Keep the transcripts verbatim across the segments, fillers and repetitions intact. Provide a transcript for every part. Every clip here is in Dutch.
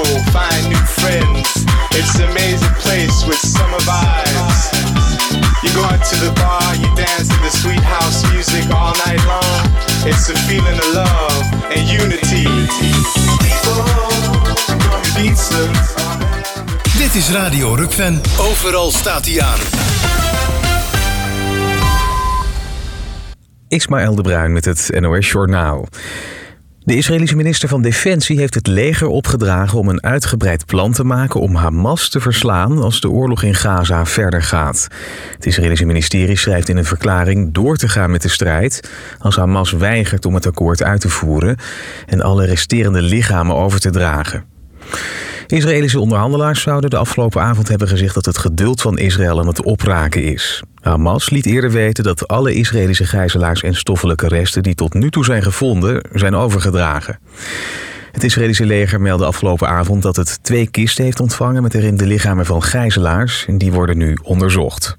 people, find new friends. It's an amazing place with summer vibes. You go out to the bar, you dance to the sweet house music all night long. It's a feeling of love and unity. People from Ibiza. Dit is Radio Rukven. Overal staat hij aan. Ismaël de Bruin met het N O S Journaal. De Israëlische minister van Defensie heeft het leger opgedragen om een uitgebreid plan te maken om Hamas te verslaan als de oorlog in Gaza verder gaat. Het Israëlische ministerie schrijft in een verklaring door te gaan met de strijd als Hamas weigert om het akkoord uit te voeren en alle resterende lichamen over te dragen. Israëlische onderhandelaars zouden de afgelopen avond hebben gezegd dat het geduld van Israël aan het opraken is. Hamas liet eerder weten dat alle Israëlische gijzelaars en stoffelijke resten die tot nu toe zijn gevonden, zijn overgedragen. Het Israëlische leger meldde afgelopen avond dat het twee kisten heeft ontvangen met erin de lichamen van gijzelaars en die worden nu onderzocht.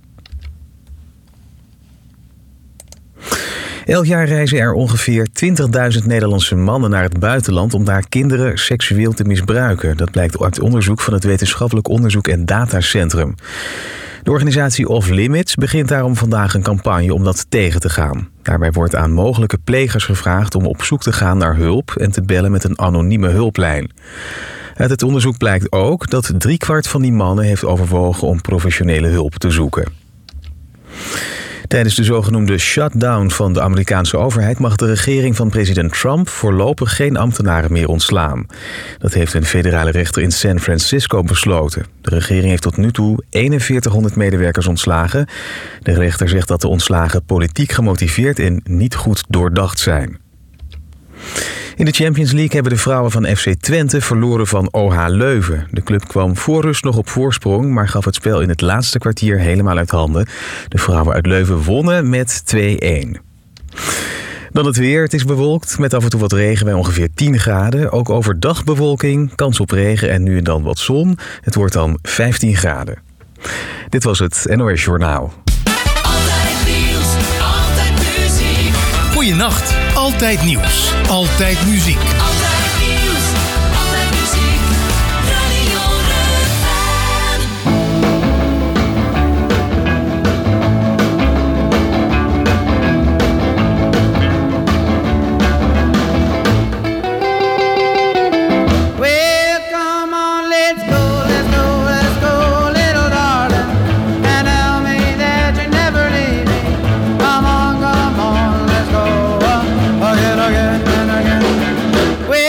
Elk jaar reizen er ongeveer twintigduizend Nederlandse mannen naar het buitenland om daar kinderen seksueel te misbruiken. Dat blijkt uit onderzoek van het Wetenschappelijk Onderzoek en Datacentrum. De organisatie Off Limits begint daarom vandaag een campagne om dat tegen te gaan. Daarbij wordt aan mogelijke plegers gevraagd om op zoek te gaan naar hulp en te bellen met een anonieme hulplijn. Uit het onderzoek blijkt ook dat driekwart van die mannen heeft overwogen om professionele hulp te zoeken. Tijdens de zogenoemde shutdown van de Amerikaanse overheid mag de regering van president Trump voorlopig geen ambtenaren meer ontslaan. Dat heeft een federale rechter in San Francisco besloten. De regering heeft tot nu toe eenenveertighonderd medewerkers ontslagen. De rechter zegt dat de ontslagen politiek gemotiveerd en niet goed doordacht zijn. In de Champions League hebben de vrouwen van F C Twente verloren van O H Leuven. De club kwam voor rust nog op voorsprong, maar gaf het spel in het laatste kwartier helemaal uit handen. De vrouwen uit Leuven wonnen met twee-een. Dan het weer. Het is bewolkt met af en toe wat regen bij ongeveer tien graden. Ook overdag bewolking, kans op regen en nu en dan wat zon. Het wordt dan vijftien graden. Dit was het N O S Journaal. Altijd nieuws, altijd muziek. Goeienacht. Altijd nieuws. Altijd muziek. Altijd nieuws, altijd muziek. Radio Well, come on, let's go, let's go, let's go, little darling. And tell me that you never leave me. Come on, come on, let's go. Again, again, and again. Well,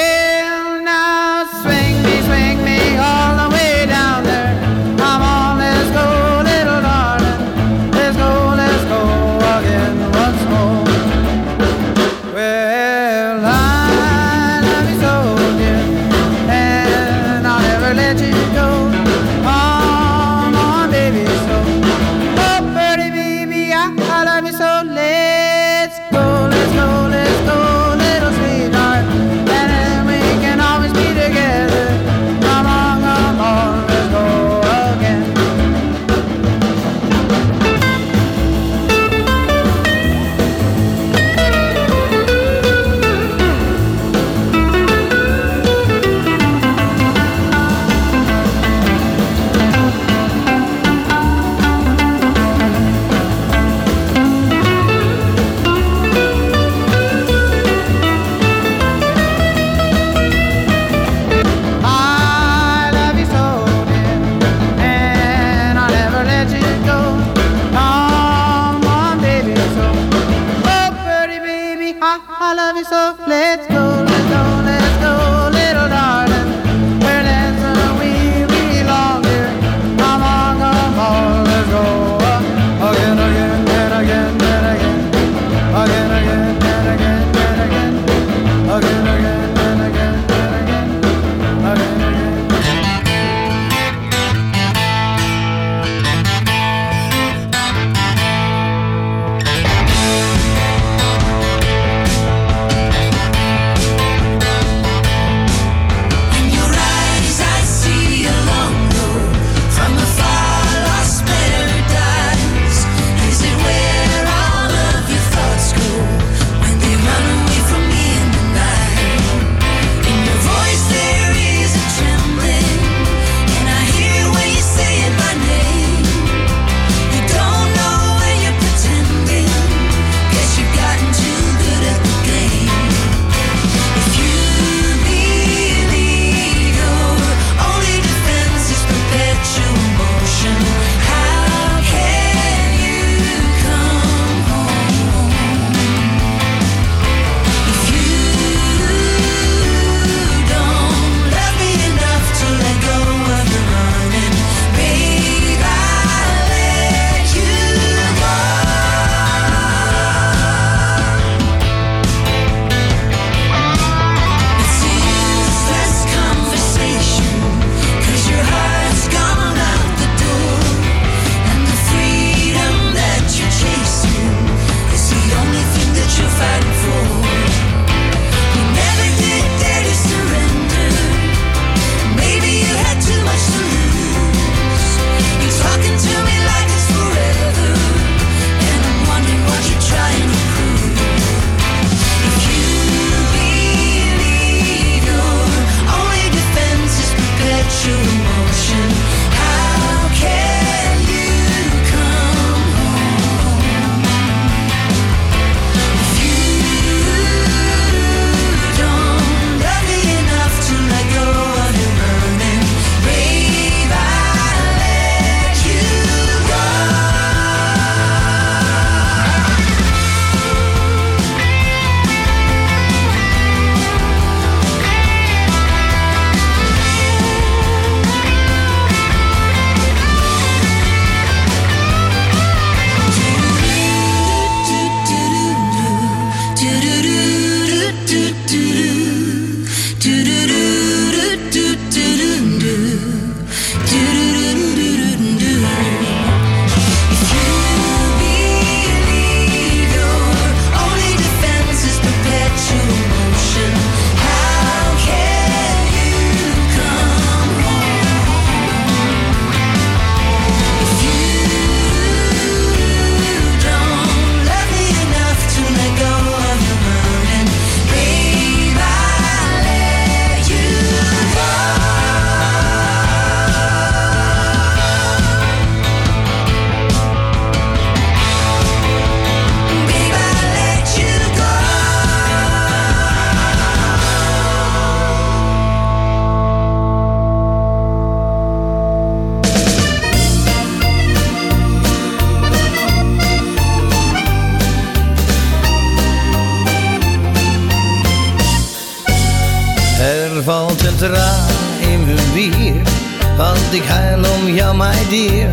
want ik huil om jou, my dear.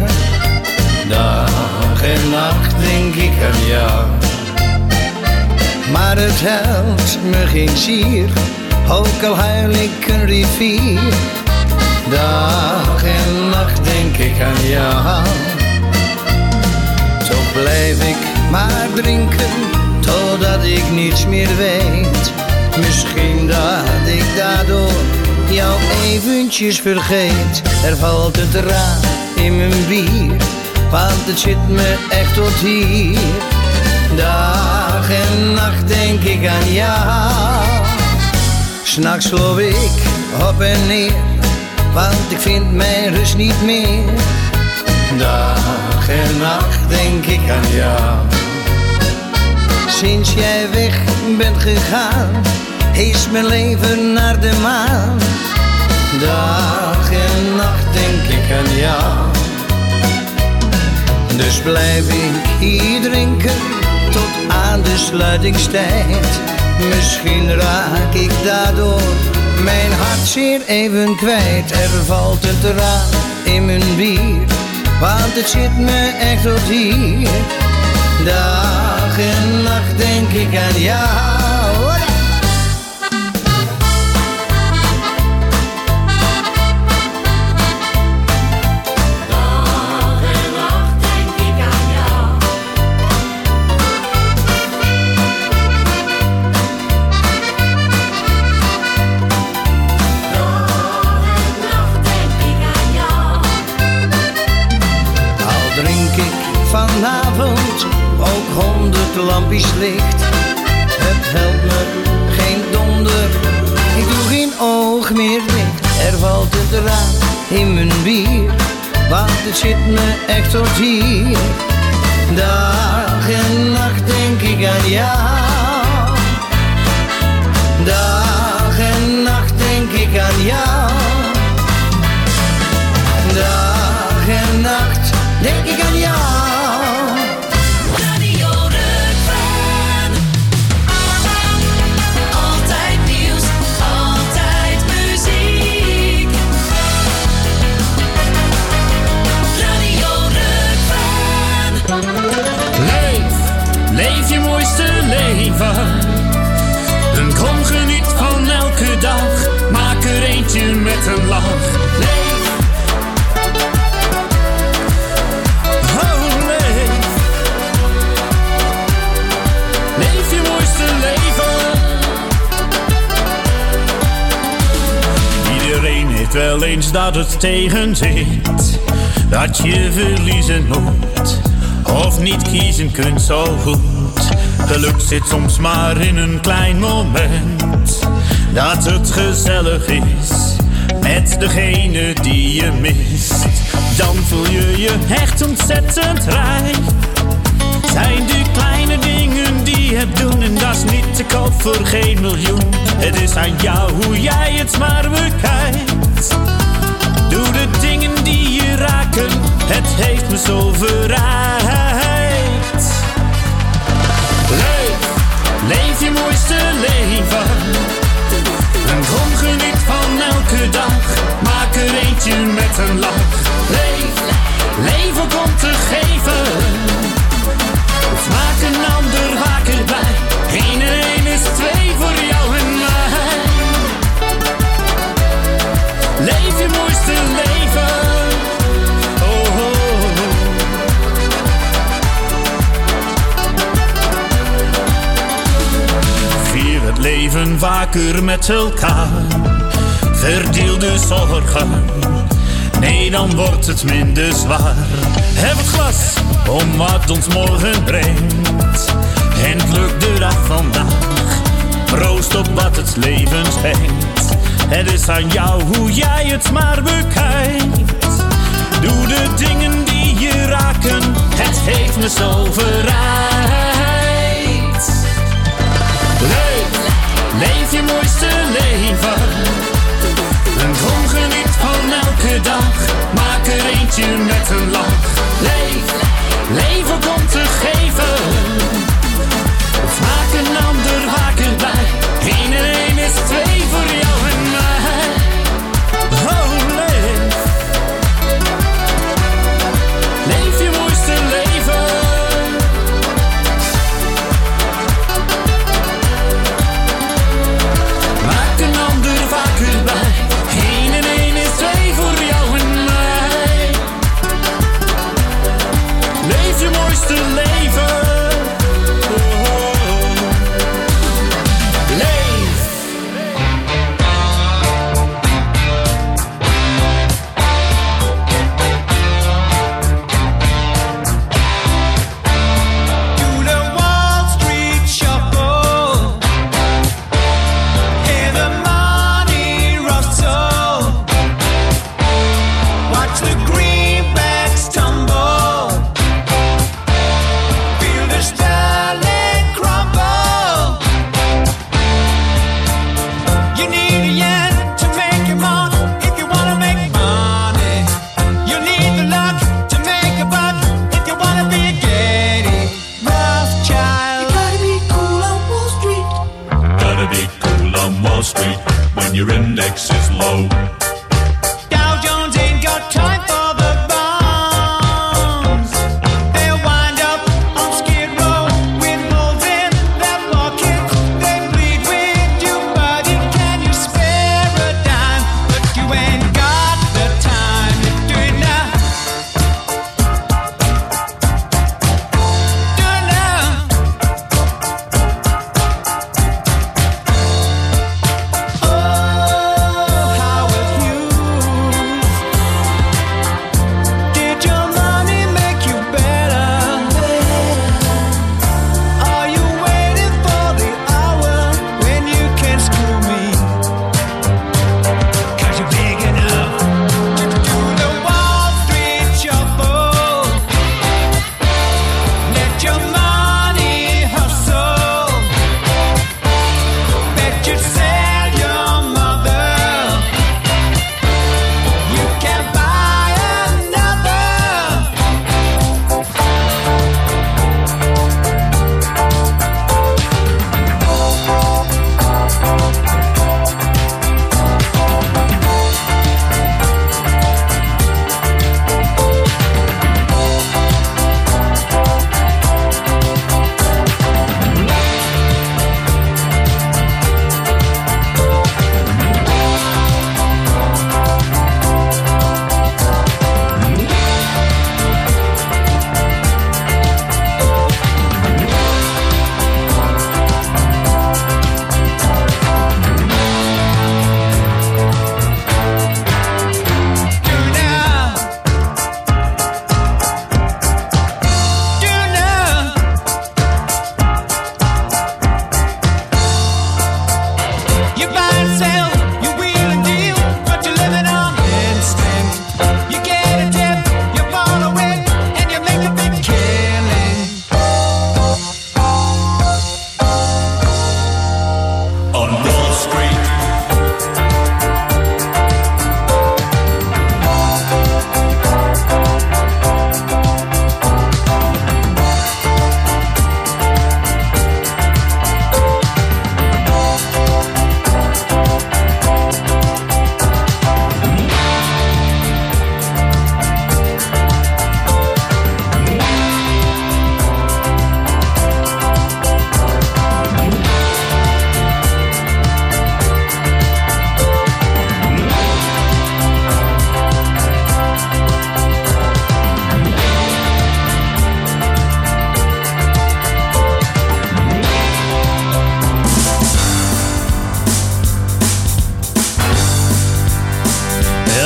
Dag en nacht denk ik aan jou. Maar het helpt me geen zier, ook al huil ik een rivier. Dag en nacht denk ik aan jou. Zo blijf ik maar drinken, totdat ik niets meer weet. Misschien dat ik daardoor jou eventjes vergeet. Er valt een traan in mijn bier, want het zit me echt tot hier. Dag en nacht denk ik aan jou. 'S Nachts loop ik op en neer, want ik vind mijn rust niet meer. Dag en nacht denk ik aan jou. Sinds jij weg bent gegaan, is mijn leven naar de maan. Dag en nacht denk ik aan jou. Dus blijf ik hier drinken tot aan de sluitingstijd. Misschien raak ik daardoor mijn hart zeer even kwijt. Er valt een traan in mijn bier, want het zit me echt tot hier. Dag en nacht denk ik aan jou. Vanavond ook honderd lampjes licht. Het helpt me geen donder, ik doe geen oog meer dicht. Er valt een traan in mijn bier, want het zit me echt tot hier. Dag en nacht denk ik aan jou. Dag en nacht denk ik aan jou. Dag en nacht denk ik aan jou. Leef je mooiste leven. En kom geniet van elke dag. Maak er eentje met een lach. Leef. Oh, leef. Leef je mooiste leven. Iedereen heeft wel eens dat het tegen zit. Dat je verliezen moet. Of niet kiezen kunt zo goed. Geluk zit soms maar in een klein moment. Dat het gezellig is met degene die je mist. Dan voel je je echt ontzettend rijk. Zijn de kleine dingen die je hebt doen. En dat is niet te koop voor geen miljoen. Het is aan jou hoe jij het maar bekijkt. Doe de dingen die je raken. Het heeft me zo verrijkt. Leef, leef je mooiste leven. En kom geniet van elke dag. Maak er eentje met een lach. Leef, leven komt te geven. Of maak een ander wakker bij. Eén en één is twee voor jou en mij. Leef je mooiste leven. Oh, oh, oh. Vier het leven vaker met elkaar. Verdeel de zorgen. Nee, dan wordt het minder zwaar. Heb het glas om wat ons morgen brengt. En het lukt de dag vandaag. Proost op wat het leven schenkt. Het is aan jou hoe jij het maar bekijkt. Doe de dingen die je raken. Het heeft me zo verrijkt. Leef, leef je mooiste leven. En kom geniet van elke dag. Maak er eentje met een lach. Leef, leven komt te geven. Of maak een ander wakker bij. Eén en één is twee voor jou en mij. Oh, leef,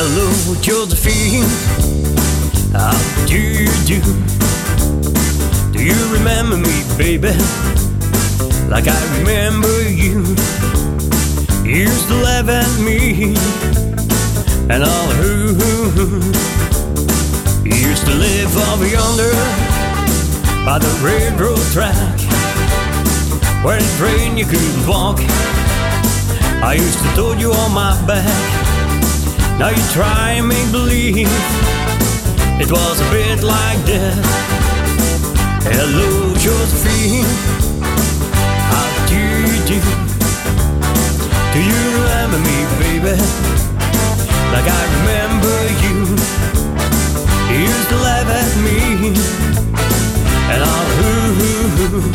Hello, Josephine. How do you do? Do you remember me, baby? Like I remember you. You used to laugh at me and all who you used to live over yonder by the railroad track, where it rained you couldn't walk. I used to tote you on my back. Now you try and make believe it was a bit like that. Hello, Josephine. How do you do? Do you remember me, baby? Like I remember you. You used to laugh at me and all who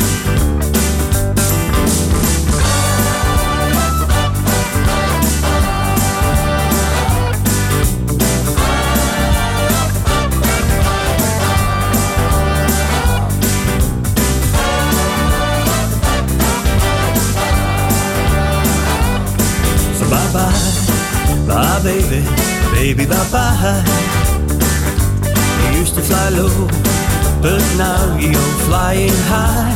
So bye-bye, bye baby, baby bye-bye. You used to fly low, but now you're flying high.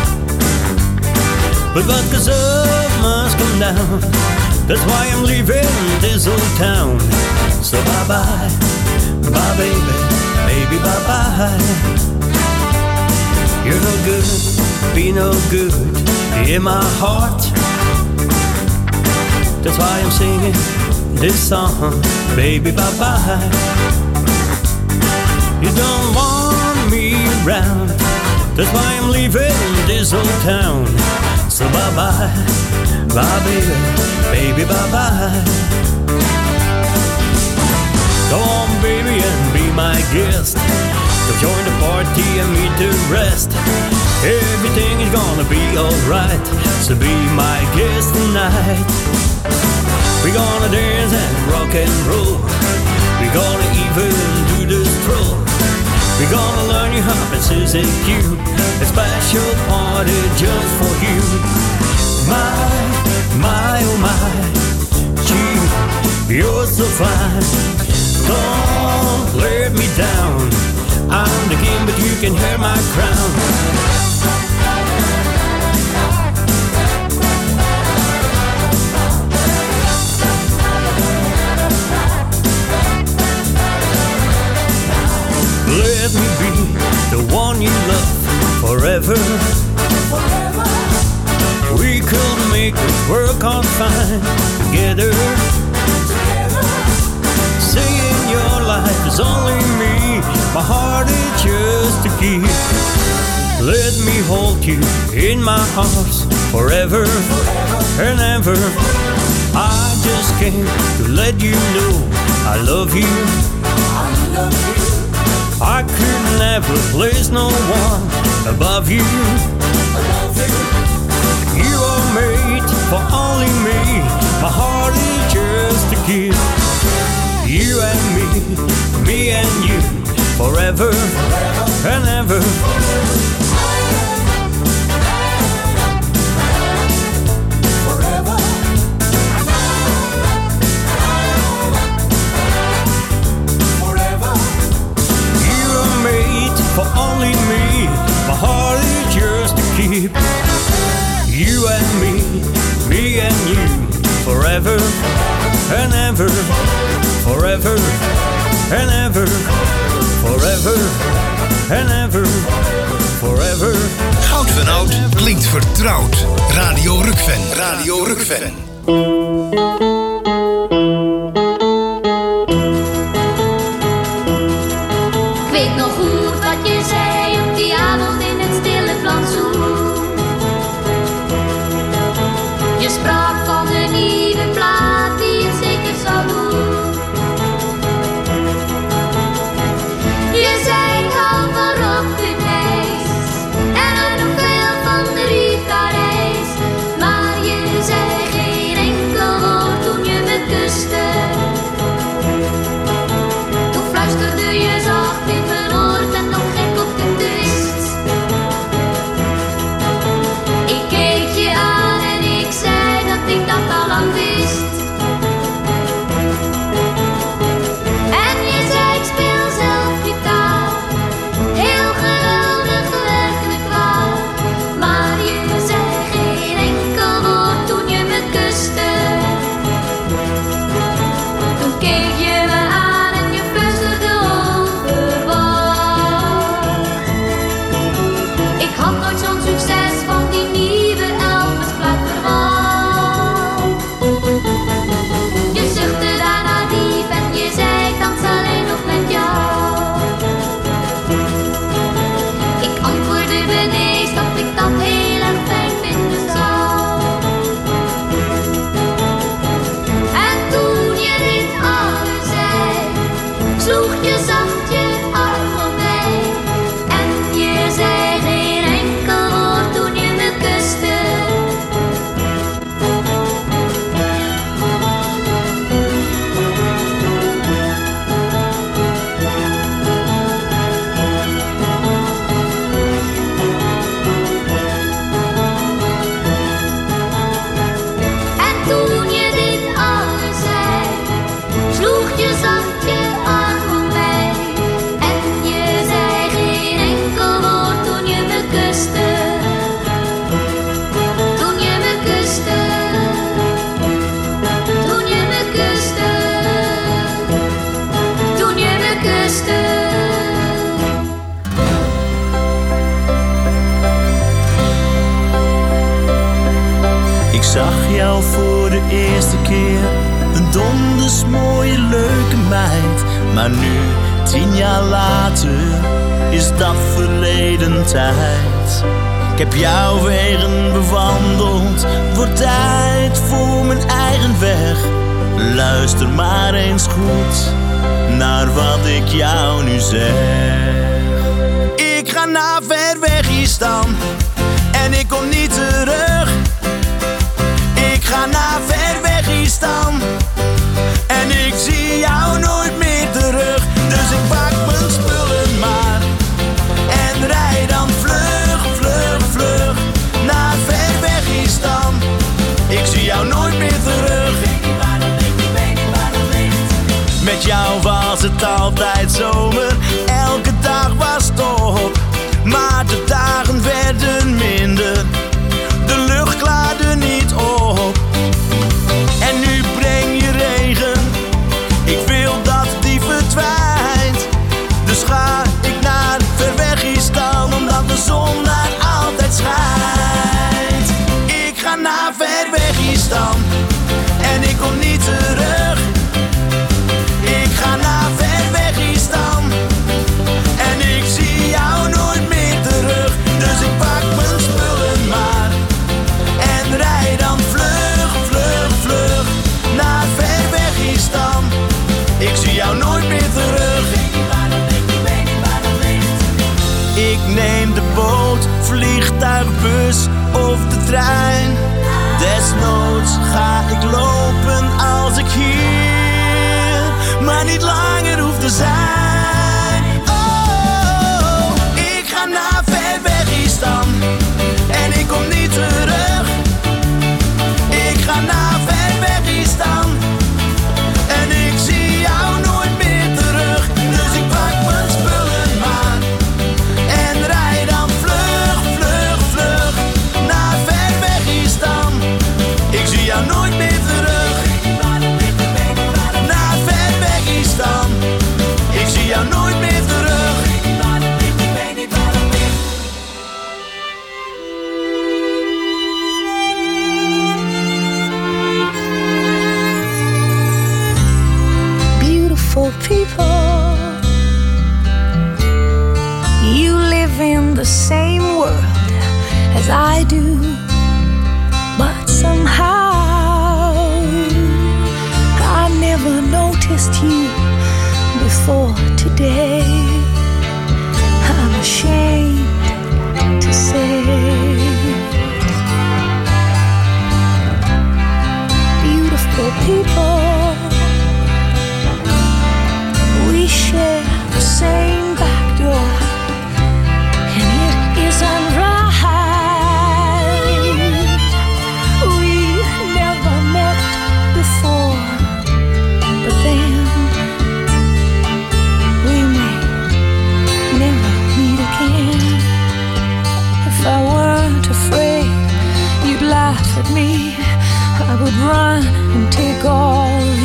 But what goes up must come down. That's why I'm leaving this old town. So bye-bye, bye baby, baby bye-bye. You're no good, be no good in my heart. That's why I'm singing this song, baby bye-bye. You don't want me around. That's why I'm leaving this old town. So bye-bye, bye baby, baby bye-bye. Go on baby and be my guest. Go join the party and meet the rest. Everything is gonna be alright. So be my guest tonight. We're gonna dance and rock and roll. We're gonna even do the stroll. We're gonna learn you how to Susie Q. A special party just for you. My, my, oh my, gee, you're so fine. Don't let me down. I'm the king, but you can hear my crown. Let me be the one you love forever. Forever. We could make it work out fine together. Together. Saying your life is only me, my heart is just a key. Let me hold you in my arms forever, forever and ever. I just came to let you know I love you. I love you. I could never place no one above you. Above you. You are made for only me. My heart is just a gift. You and me, me and you, forever, forever and ever. For only me, my heart is yours to keep. You and me, me and you, forever and ever, forever and ever, forever and ever, forever. Goud van Oud klinkt vertrouwd. Radio Rukven. Radio Rukven. Ik weet nog goed wat je zei op die avond in het stille plantsoen. Je sprak van een nieuwe plaat die het zeker zou doen. Je zei ik hou van rock'n'ijs en er nog veel van de Rita-reis. Maar je zei geen enkel woord zacht je arm om mij. En je zei geen enkel woord toen je me kuste. Toen je me kuste. Toen je me kuste. Toen je me kuste. Ik zag jou voor de eerste keer, een donders mooie leuke meid. Maar nu, tien jaar later, is dat verleden tijd. Ik heb jouw wegen bewandeld, wordt tijd voor mijn eigen weg. Luister maar eens goed naar wat ik jou nu zeg. Ik ga naar ver weg hier staan en ik kom niet terug. Ik ga naar ver weg hier staan en ik zie jou nooit meer terug. Dus ik pak mijn spullen maar en rijd dan vlug, vlug, vlug naar ver weg hier staan. Ik zie jou nooit meer terug. Met jou was het altijd zomer, elke dag was top. Maar de dagen werden minder, de lucht klaarde niet op. En nu breng je regen, ik wil dat die verdwijnt. Dus ga ik naar ver weg hier staan, omdat de zon daar altijd schijnt. Ik ga naar ver weg hier staan en ik kom niet terug. Ik ga naar ver weg hier staan en ik zie jou nooit meer terug. Dus ik pak mijn spullen maar en rijd dan vlug, vlug, vlug naar ver weg hier staan. Ik zie jou nooit meer terug. Ik neem de boot, vliegtuig, bus of de trein. Desnoods ga ik lopen als ik hier maar niet langer hoef te zijn. Oh, ik ga naar ver weg hier staan en ik kom niet terug. Ik ga naar ver weg hier staan en ik zie jou nooit meer terug. Dus ik pak mijn spullen maar en rijd dan vlug, vlug, vlug naar ver weg hier staan. Ik zie jou nooit meer terug. Naar ver weg hier staan. Ik zie jou nooit meer terug. Beautiful people, you live in the same world as I do, but somehow I never noticed you before today. I'm ashamed to say. Beautiful people, we share the same back door, and it isn't right. We never met before, but then we may never meet again. If I weren't afraid you'd laugh at me, I would run and take all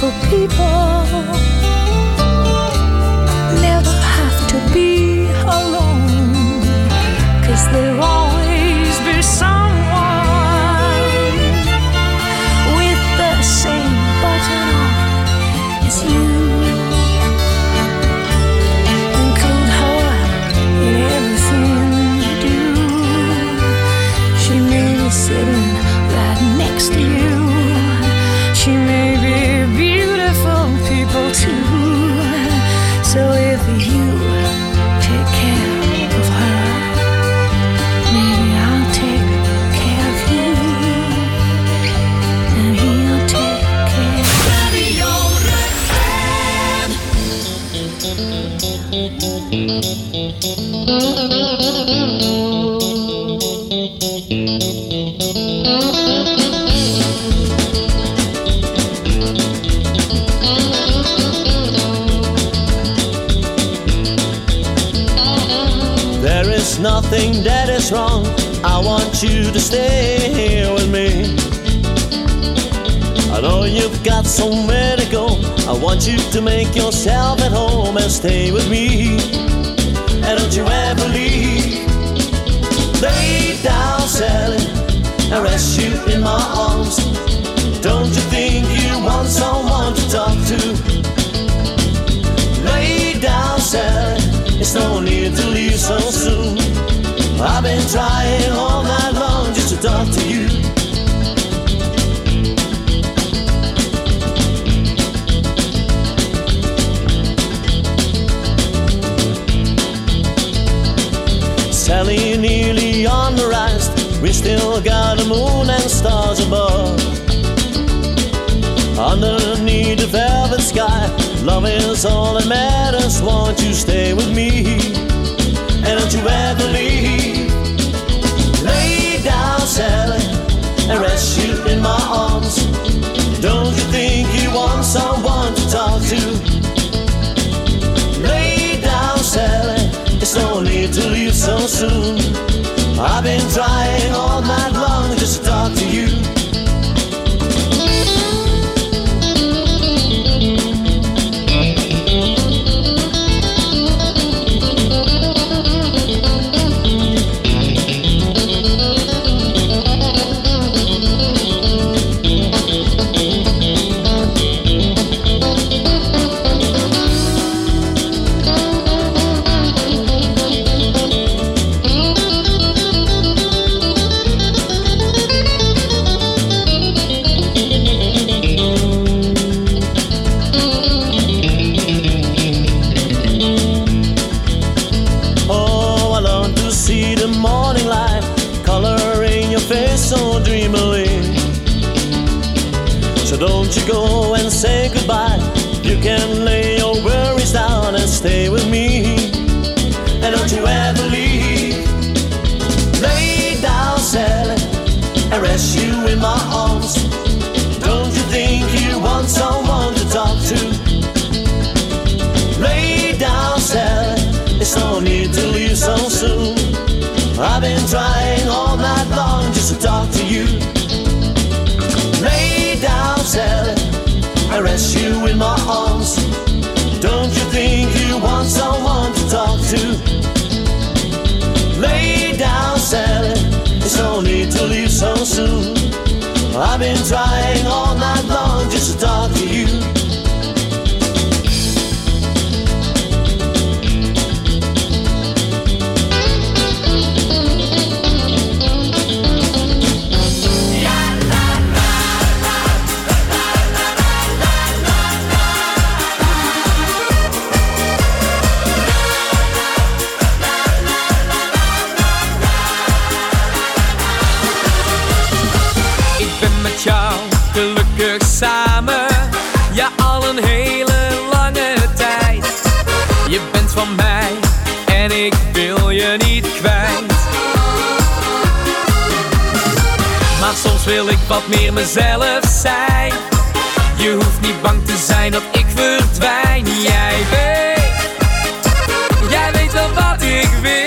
beautiful people never have to be alone, 'cause there'll always be someone with the same button on as you. Include her in everything you do. She may be sitting right next to you. She may be beautiful people too. So if you take care of her, maybe I'll take care of you, and he'll take care of Radio There is nothing that is wrong. I want you to stay here with me. I know you've got somewhere to go. I want you to make yourself at home and stay with me. And don't you ever leave. Lay down, Sally, and rest you in my arms. Don't you think you want someone to talk to? Lay down, Sally, it's no need to leave so soon. I've been trying all night long just to talk to you. Sally, nearly on the rise. We still got the moon and stars above. Underneath the velvet sky, love is all that matters. Won't you stay with me? And don't you ever leave. Lay down, Sally, and rest you in my arms. Don't you think you want someone to talk to? Lay down, Sally, it's no need to leave so soon. I've been trying all night long just to talk to you. So dreamily. So don't you go and say goodbye. You can lay your worries down and stay with me. And don't you ever leave. Lay down, Sally, and rest you in my arms. Don't you think you want someone to talk to? Lay down, Sally, there's no need to leave so soon. I've been trying all night long just to talk to you. Lay down, Sally, I rest you in my arms. Don't you think you want someone to talk to? Lay down, Sally, there's no need to leave so soon. I've been trying all night long just to talk to you. Jou gelukkig samen, ja al een hele lange tijd. Je bent van mij en ik wil je niet kwijt. Maar soms wil ik wat meer mezelf zijn. Je hoeft niet bang te zijn dat ik verdwijn. Jij weet, jij weet wel wat ik wil.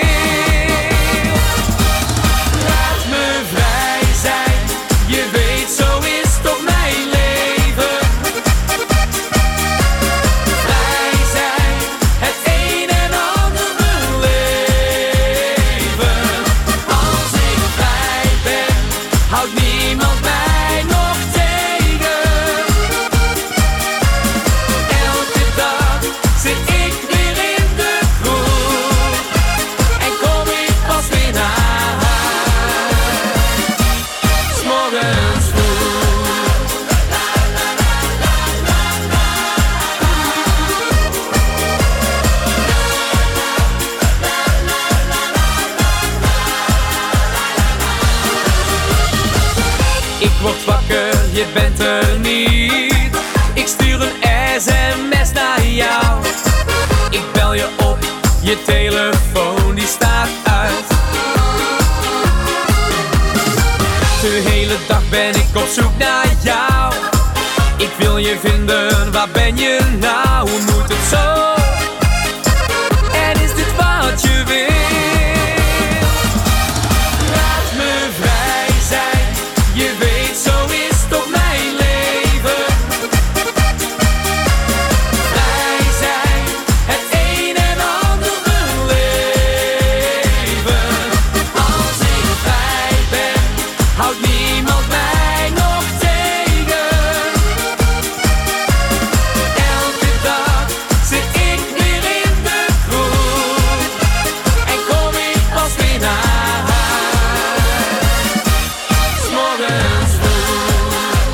Laat me vrij zijn, je weet zo is toch mijn leven. je bent er niet. Ik stuur een sms naar jou. Ik bel je op, je telefoon die staat uit. De hele dag ben ik op zoek naar jou. Ik wil je vinden, waar ben je nou? Hoe moet het zo? En is dit wat je wil? Laat me vrij zijn. Je weet, zo is toch mijn leven. Vrij zijn, het een en ander beleven. Als ik vrij ben, houdt niemand mij nog tegen. Elke dag zit ik weer in de kroeg en kom ik pas weer naar huis. 's Morgens vroeg.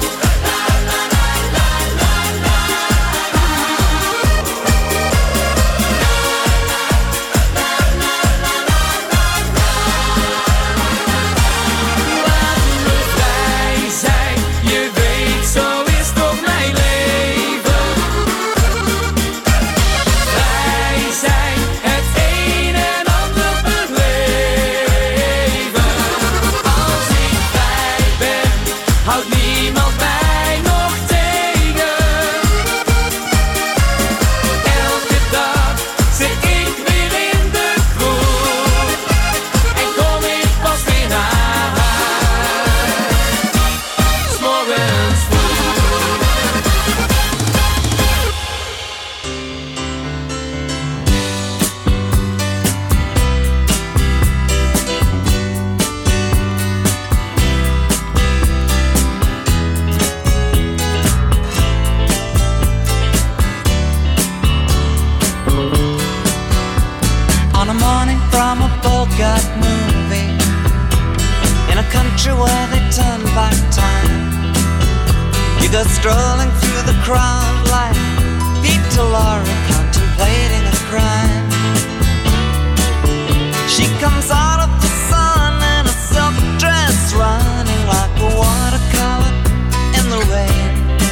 Laat me vrij zijn, je weet, zo is toch mijn leven. Vrij zijn, het een en ander beleven. Als ik vrij ben, houdt niemand mij nog tegen. Elke dag zit ik weer in de kroeg en kom ik pas weer naar huis. 's Morgens vroeg. On a morning from a Bogart movie, in a country where they turn back time, you go strolling through the crowd like Peter Lorre contemplating a crime. She comes out of the sun in a silk dress, running like a watercolor in the rain.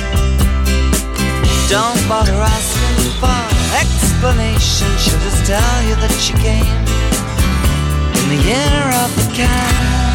Don't bother asking for explanation, she'll just tell you that she came in the year of the cat.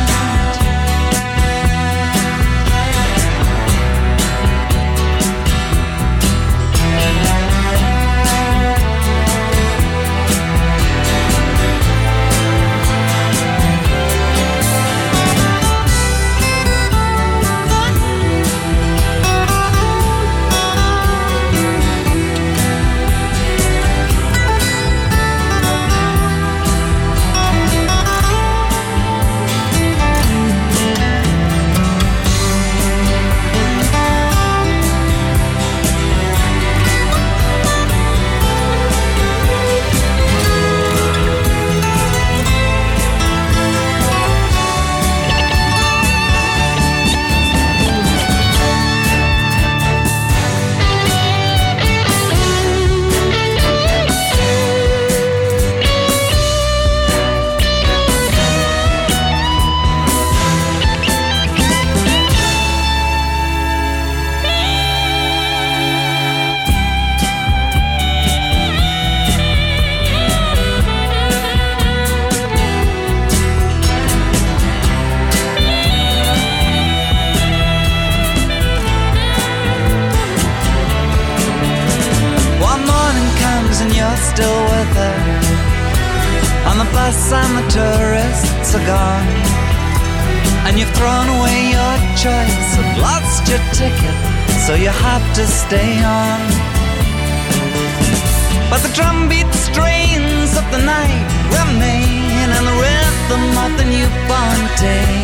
Still with her on the bus and the tourists are gone, and you've thrown away your choice and lost your ticket, so you have to stay on. But the drumbeat strains of the night remain, and the rhythm of the newborn day.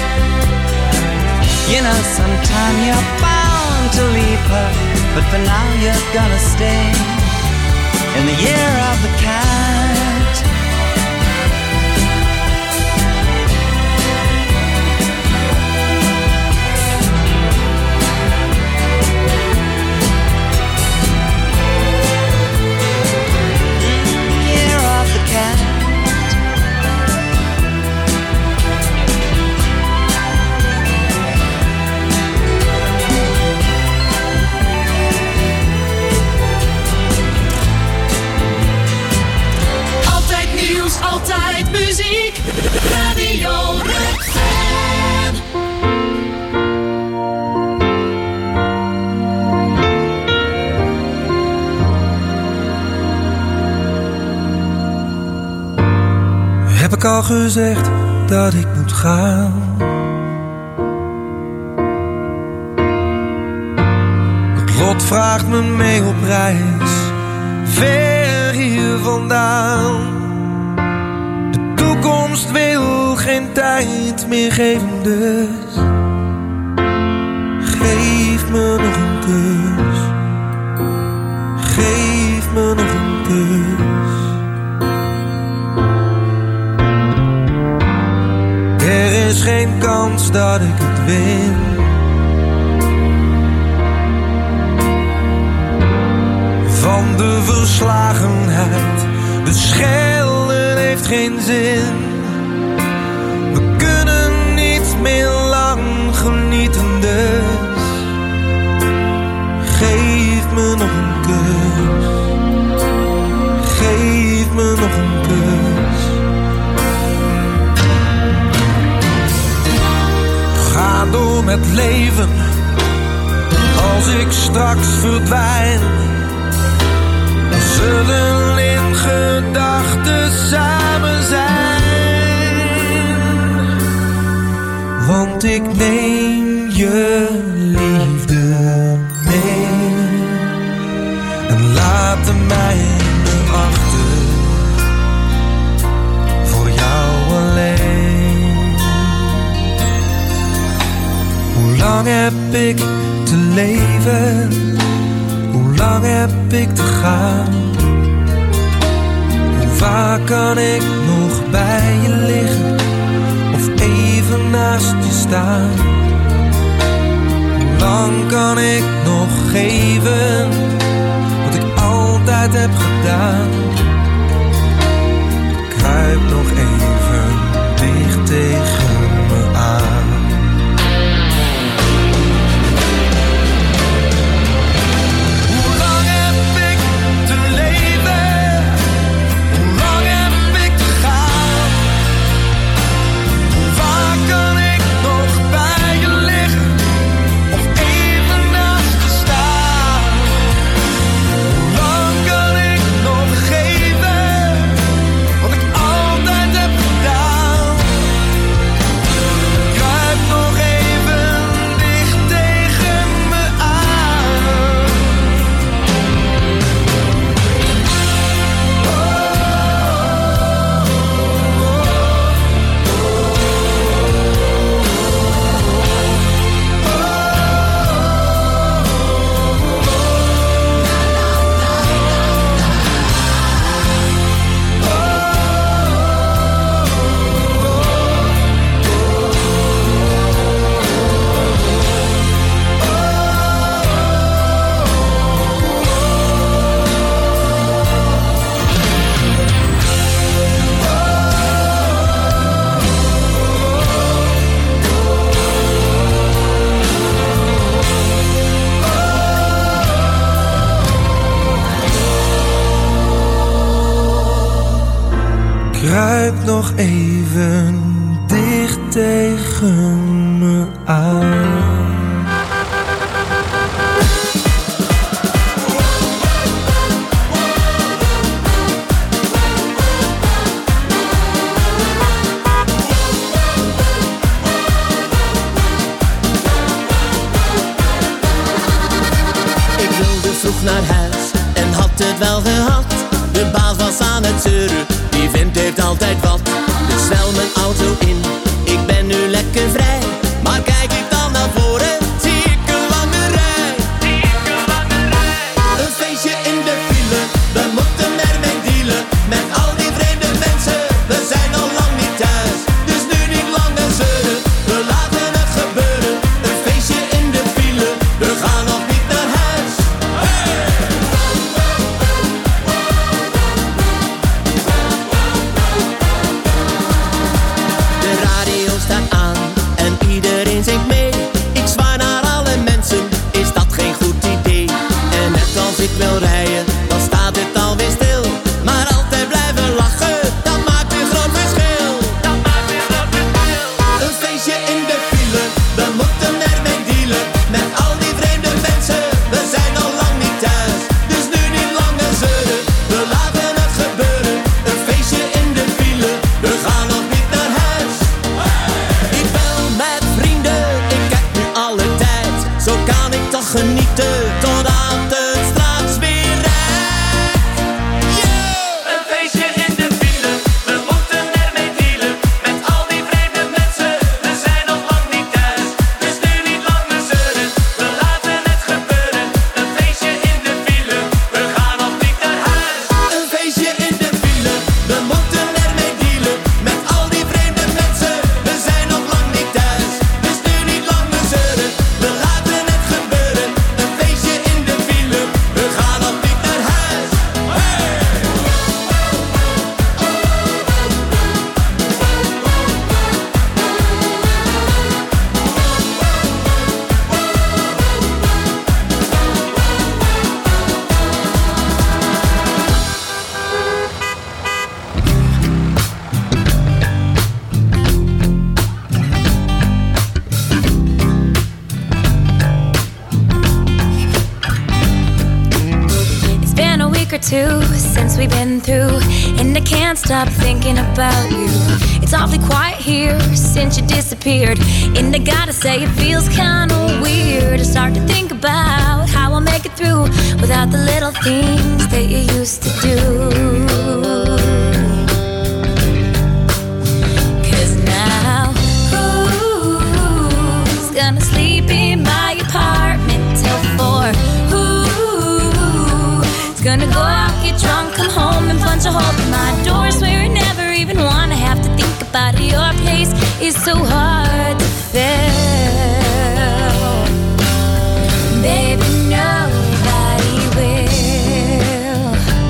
You know sometime you're bound to leave her, but for now you're gonna stay in the year of the cat. Year of the cat. al gezegd dat ik moet gaan. Het lot vraagt me mee op reis, ver hier vandaan. De toekomst wil geen tijd meer geven, dus geef me nog een kus. Geef me nog een kus. Er is geen kans dat ik het win. Van de verslagenheid, de schelden heeft geen zin. We kunnen niet meer lang genieten, dus geef me nog een kus. Geef me nog een kus. Ga door met leven, als ik straks verdwijn. We zullen in gedachten samen zijn. Want ik neem je liefde mee. En laat de mijne achter, voor jou alleen. Hoe lang heb ik te leven? Hoe lang heb ik te gaan? Hoe vaak kan ik nog bij je liggen of even naast je staan? Hoe lang kan ik nog geven wat ik altijd heb gedaan? Kruip nog even dicht tegen me aan. Kruip nog even dicht tegen me aan. Ik wilde vroeg naar huis en had het wel gehad. De baas was aan het zeuren, die vent heeft altijd wat. Dus snel mijn auto in, ik ben nu lekker vrij. Maar kijk ik dan naar voren, zie ik een lange rij. Een feestje in de file, we moeten ermee dealen. Met al die vreemde mensen, we zijn al lang niet thuis. Dus nu niet langer zeuren, we laten het gebeuren. Een feestje in de file, we gaan nog niet naar huis. De radio staat aan en iedereen zingt mee. Ik zwaai naar alle mensen, is dat geen goed idee? En net als ik wil rijden, dan staat het alweer stil. Maar altijd blijven lachen, dat maakt een groot verschil. Dat maakt een groot verschil. Een feestje in de file, we moeten ermee dealen. Met al die vreemde mensen, we zijn al lang niet thuis. Dus nu niet langer zeuren, we laten het gebeuren. Een feestje in de file, we gaan nog wachten totdat het straks weer rijdt. Yeah! Een feestje in de file, we moeten ermee dealen. Met al die vreemde mensen, we zijn nog lang niet thuis. Dus nu niet langer zeuren, we laten het gebeuren. Een feestje in de file, we gaan nog niet naar huis. Een feestje in de file, we moeten ermee dealen. Met al die vreemde mensen, we zijn nog lang niet thuis. Dus nu niet langer zeuren, we laten het gebeuren. Een feestje in de file, we gaan nog niet naar huis. Hey! It's been a week or two since we've been through, and I can't stop thinking about you. It's awfully quiet here since you disappeared, and I gotta say it feels kinda weird to start to think about how I'll make it through without the little things that you used to do. 'Cause now, who's gonna sleep in my apartment till four? Who's gonna go out, get drunk, come home and punch a hole in my door? Swear I never even wanna have to think about it. Your place is so hard to fill. Baby, nobody will.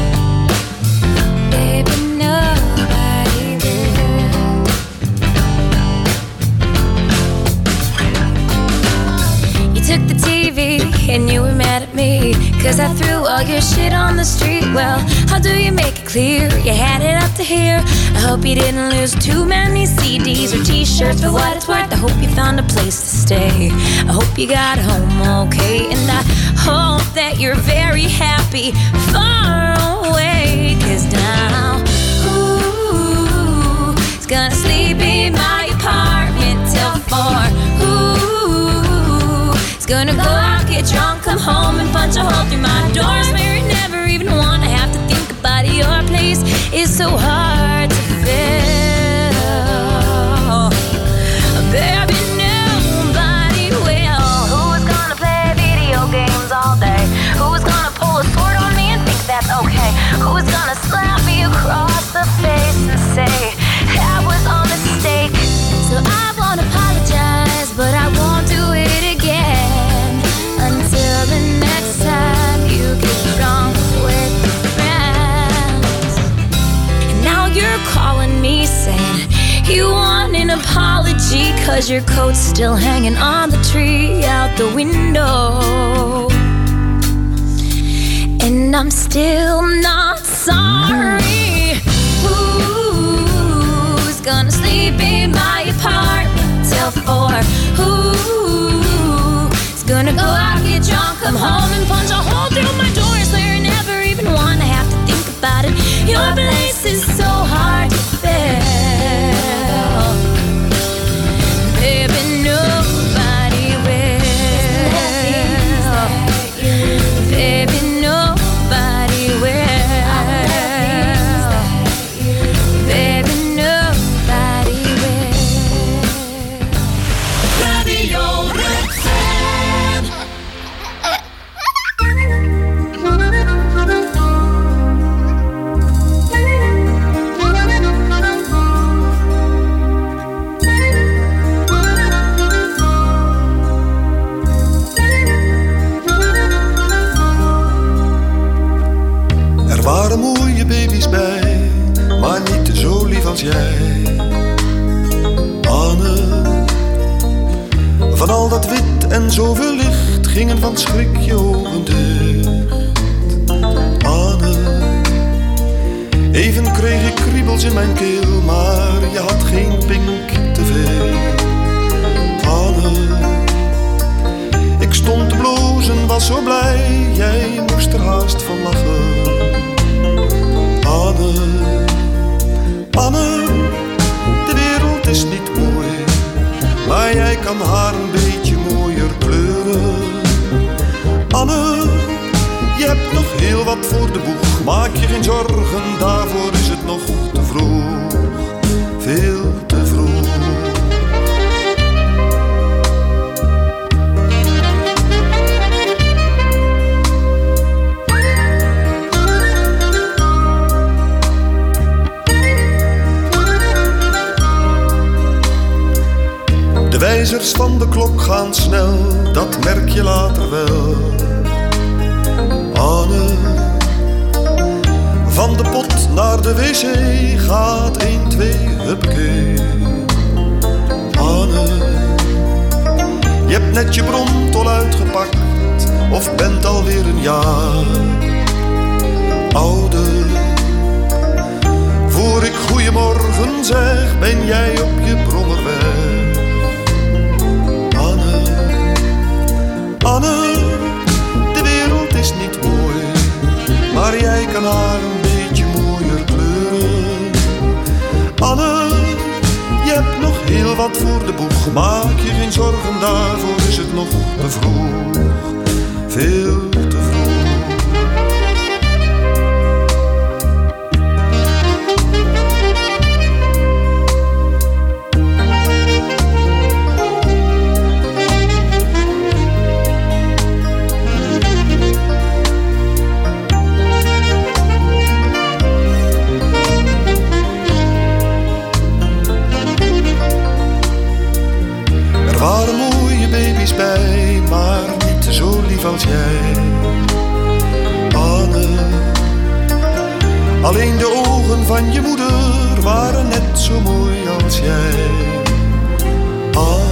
Baby, nobody will. You took the T V and you were mad at me 'cause I threw all your shit on the street. Well, how do you make it clear you had it up to here? I hope you didn't lose too many C Ds or t-shirts. For what it's worth, I hope you found a place to stay. I hope you got home okay, and I hope that you're very happy far away. 'Cause now, who's gonna sleep in my apartment till four? Who's gonna go out, get drunk, come home and punch a hole through my doors? Where I never even wanna have to think about it. Your place is so hard to fill. Baby, nobody will. Who's gonna play video games all day? Who's gonna pull a sword on me and think that's okay? Who's gonna slap me across the face and say that was a mistake? So I won't apologize, but I won't do it again until the next time you get drunk with your friends. And now you're calling me saying you want an apology 'cause your coat's still hanging on the tree out the window. And I'm still not sorry. Who's gonna sleep in my apartment till four? Who's gonna go out, get drunk, come home and punch a hole through my doors? Where I never even wanna have to think about it. Your place is so hard to fill. Baby, nobody will. Baby, nobody will. Baby, nobody will. Radio Roxanne. Er waren mooie baby's bij, maar niet zo lief als jij. Anne, van al dat wit en zoveel licht gingen van schrik je ogen dicht. Anne, even kreeg ik kriebels in mijn keel, maar je had geen pink te veel. Anne, ik stond te blozen, was zo blij, jij moest er haast van lachen. Anne, Anne, de wereld is niet mooi, maar jij kan haar een beetje mooier kleuren. maak je geen zorgen, daarvoor is het nog te vroeg, veel te vroeg. De wijzers van de klok gaan snel, dat merk je later wel. Anne, van de pot naar de wc gaat één, twee, huppakee. Anne, je hebt net je bromtol uitgepakt of bent alweer een jaar ouder. Voor ik goeiemorgen zeg, ben jij op je brommer weg. Anne, Anne, de wereld is niet mooi, maar jij kan haar een beetje mooier kleuren. Anne, je hebt nog heel wat voor de boeg, maak je geen zorgen, daarvoor is het nog te vroeg, veel te vroeg. Er waren mooie baby's bij, maar niet zo lief als jij, Anne. Alleen de ogen van je moeder waren net zo mooi als jij, Anne.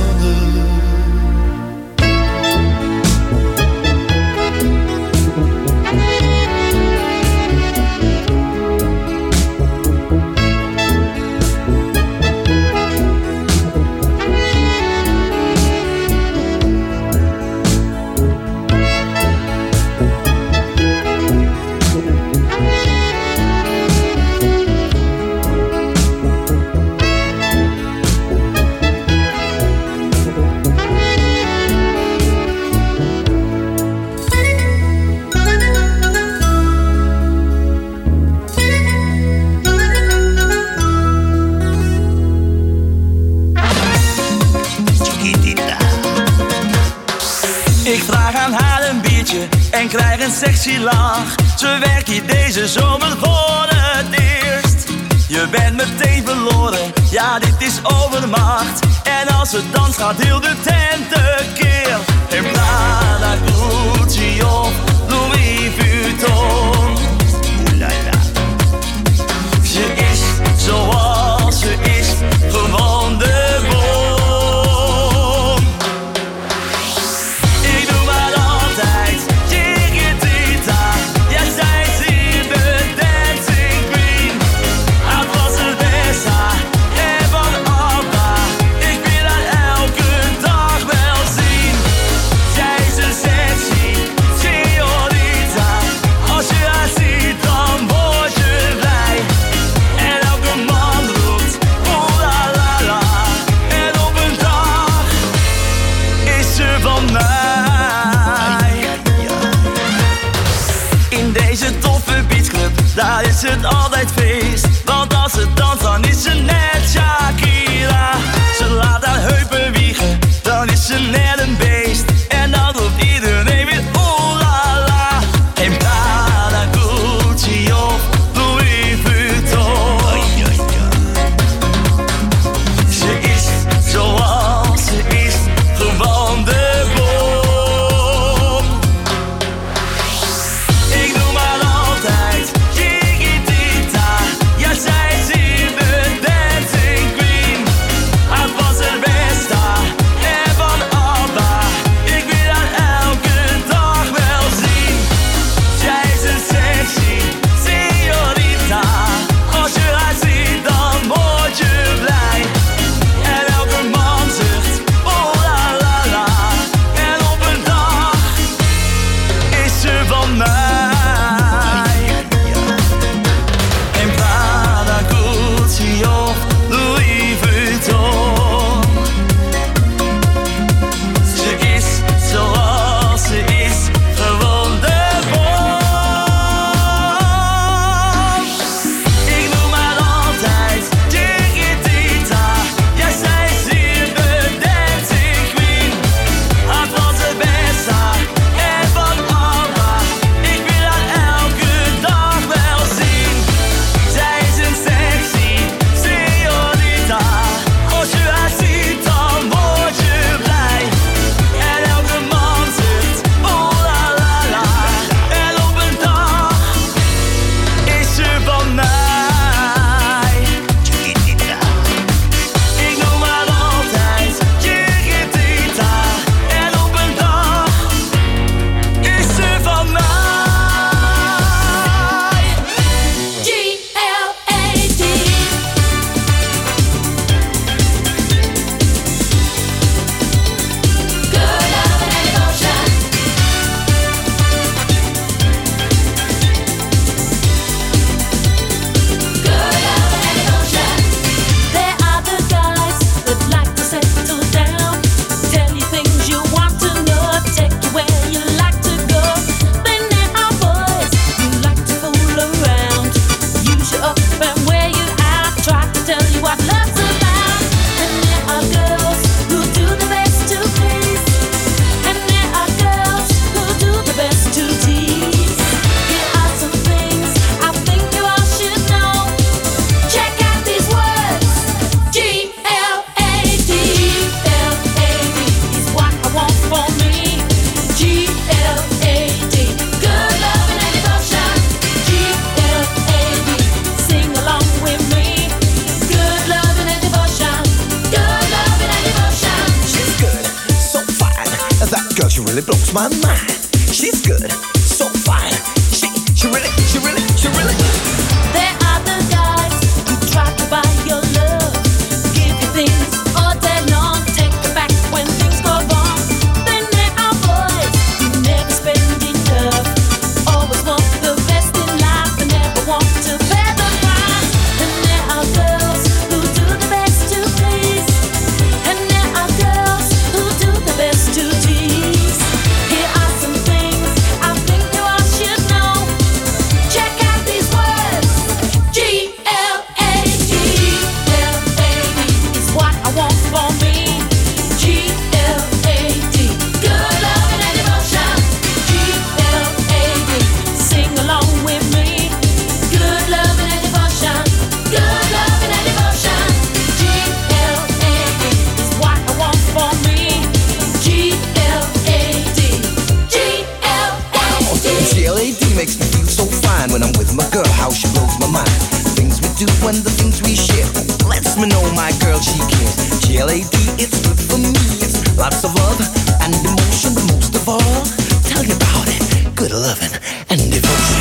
Ik vraag aan haar een biertje en krijg een sexy lach. Ze werkt hier deze zomer voor het eerst. Je bent meteen verloren, ja dit is overmacht. En als het danst gaat heel de tent tekeer. In Prada, Gucci of Louis Vuitton. Oelala. Ze is zoals ze is, gewoon de bom. Ik doe maar altijd chiquitita. Ja, zij is hier de dancing queen. Het was het beste en van Abba. Ik wil haar elke dag wel zien. Zij is een sexy señorita. Als je haar ziet dan word je blij. En elke man roept oh la la la. En op een dag is ze van mij. In deze toffe beachclub, daar is het altijd feest. Want als ze danst dan is ze net Shakira. Ze laat haar heupen wiegen, dan is ze net een beest. En dan roept iedereen weer oh la la. En Prada, Gucci of Louis Vuitton. Ze is zoals ze is, gewoon de bom. Ik doe maar altijd chiquitita. Ja, zij is hier de dancing queen. Het was het beste en van Abba. blows my mind. She's good, so fine. She, she really, she really, she really. There are the guys who try to buy your love, give you things all day long, take it back when things go wrong. Then there are boys who never spend enough, always want the best in life and never want to pay the price. And there are girls who do the best to please, and there are girls who do the best to tease. Here are some things I think you all should know. Check out these words. G L A D. G L A D is what I want for me. G L A D. Good love and devotion. G L A D. Sing along with me. Good love and devotion. Good love and devotion. G L A D is what I want for me. G L A D. G L A D. G L A D makes me feel so fine when I'm with my girl, how she blows my mind. Things we do and the things we share lets me know my girl, she cares. G L A D, it's good for me. It's lots of love and emotion, but most of all, tell you about it. Good loving and devotion.